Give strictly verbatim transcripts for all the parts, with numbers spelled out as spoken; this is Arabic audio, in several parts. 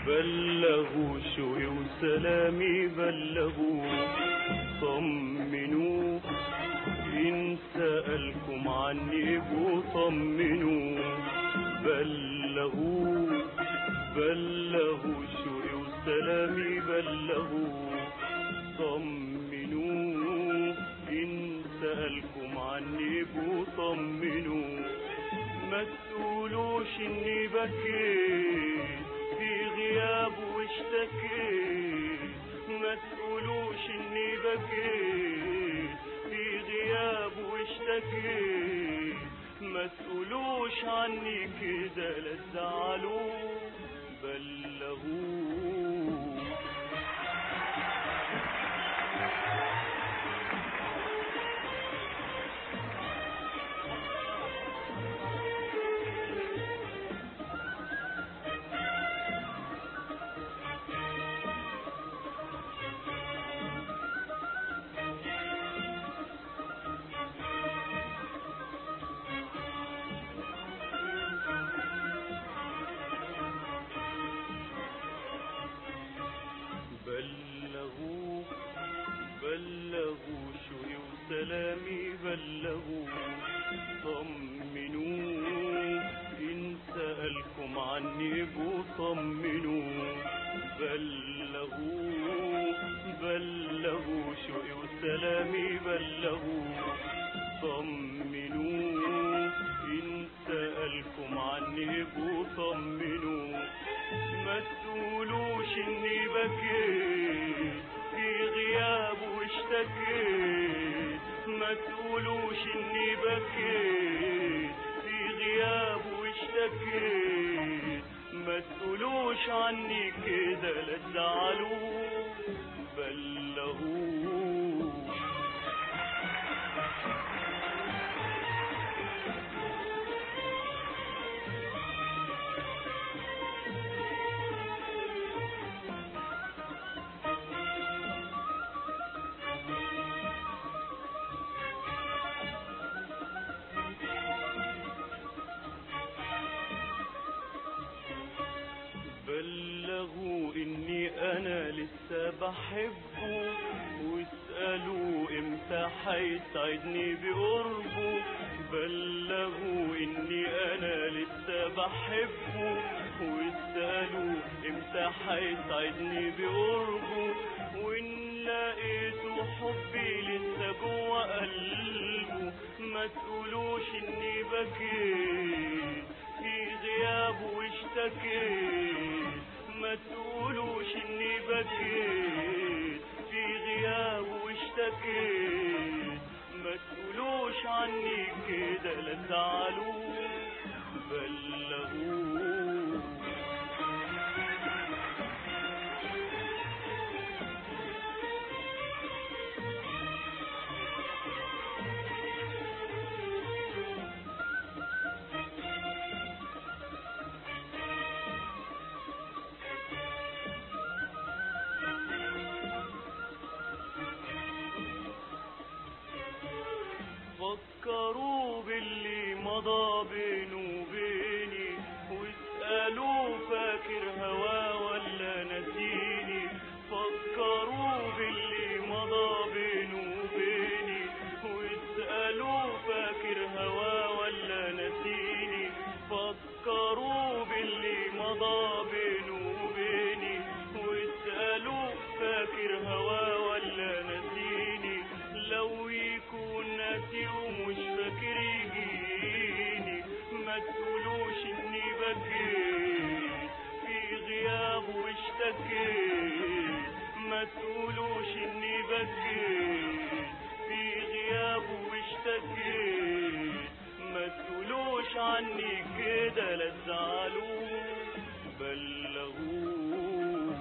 بلغوا شوقي وسلامي بلغوا طمنوا إن سألكم عني بطمنوا بلغوا بلغوا شوقي وسلامي بلغوا طمنوا إن سألكم عني بطمنوا ما تقولوش إني بكيت في غياب واشتكيت ما تقولوش إني بكيت في غياب واشتكيت ما تقولوش عني كده لا تزعلوا بلغوا بلغوا بلغوا شوقي وسلامي بلغوا طمنوا إن سألكم عني بطمنوا بلغوا بلغوا شوقي وسلامي بلغوا طمنوا إن سألكم عني بطمنوا ما تقولوش إني بكيت في غياب واشتكيت ما تقولوش إني بكيت في غياب واشتكيت ما تقولوش عني كده لا تزعلوا بلغوا بلغوا إني أنا لسه بحبه واسألوا إمتى حيسعدني بقربه بلغوا إني أنا لسه بحبه واسألوا إمتى حيسعدني بقربه وإن لقيته حبي لسه جوه قلبه ما تقولوش إني بكيت في غياب واشتكيت ما تقولوش إني بكيت في غياب واشتكيت ما تقولوش عني كده لا تزعلوا بلغوا فكروا باللي مضى بينه وبيني واسألوا فاكر هوا ولا نسيني فكروا باللي مضى بينه وبيني واسألوا فاكر هوا ولا نسيني فكروا باللي مضى بينه وبيني واسألوا فاكر هوا ولا نسيني لو يكون ناسي ومش فاكر يجيني ما تقولوش إني بكيت في غياب واشتكيت ما تقولوش إني بكيت في غياب واشتكيت ما تقولوش عني كده لا تزعلوا بلغوا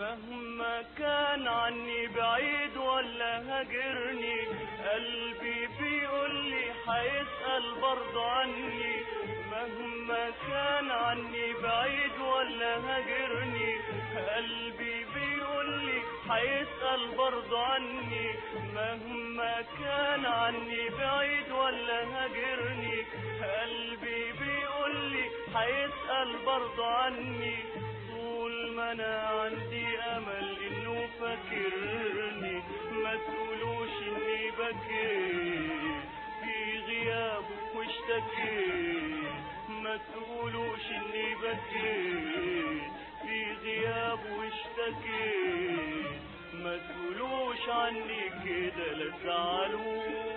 مهما كان عني بعيد ولا هاجرني، قلبي بيقولي هيسأل برضه عني. مهما كان عني بعيد ولا هاجرني، قلبي بيقولي هيسأل برضه عني. مهما كان عني بعيد ولا هاجرني، قلبي بيقولي هيسأل برضه عني. طول ما انا عندي امل انه فاكرني، ما تقولوش اني بكيت في غيابه واشتكيت. ما تقولوش اني بكيت في غيابه واشتكيت. ما تقولوش عني كده لا تزعلوه.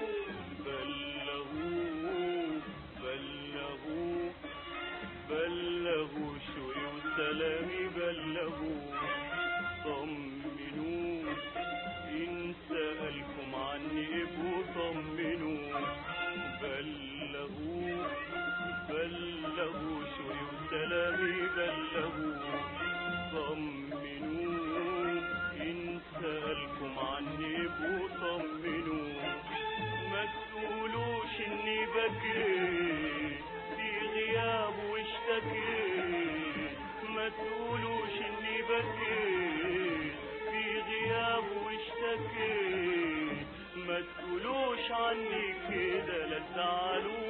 بلغوه بلغوه بلغوا شوقي وسلامي، بلغوا طمنوا إن سألكم عني ابقوا طمنوا. بلغوا بلغوا شوقي وسلامي، بلغوا طمنوا إن سألكم عني ابقوا طمنوا. ما تقولوش إني بكيت في غيابه واشتكيت. ما تقولوش اني بكيت في غيابه واشتكيت. ما تقولوش عني كده لا تزعلوا.